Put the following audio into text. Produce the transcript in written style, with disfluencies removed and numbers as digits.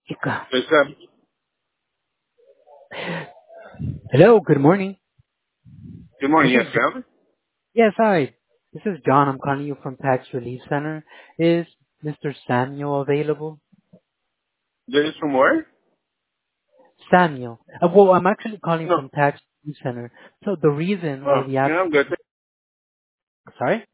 Ika. Yes, Hello, good morning. good morning. This Yes, is Calvin. yes, hi. This is John. I'm calling you from Tax Relief Center. Is Mr. Samuel available? This is from where? Samuel. Well, I'm actually calling No. from Tax Relief Center. So the reason why we Yeah, asked, I'm good. sorry?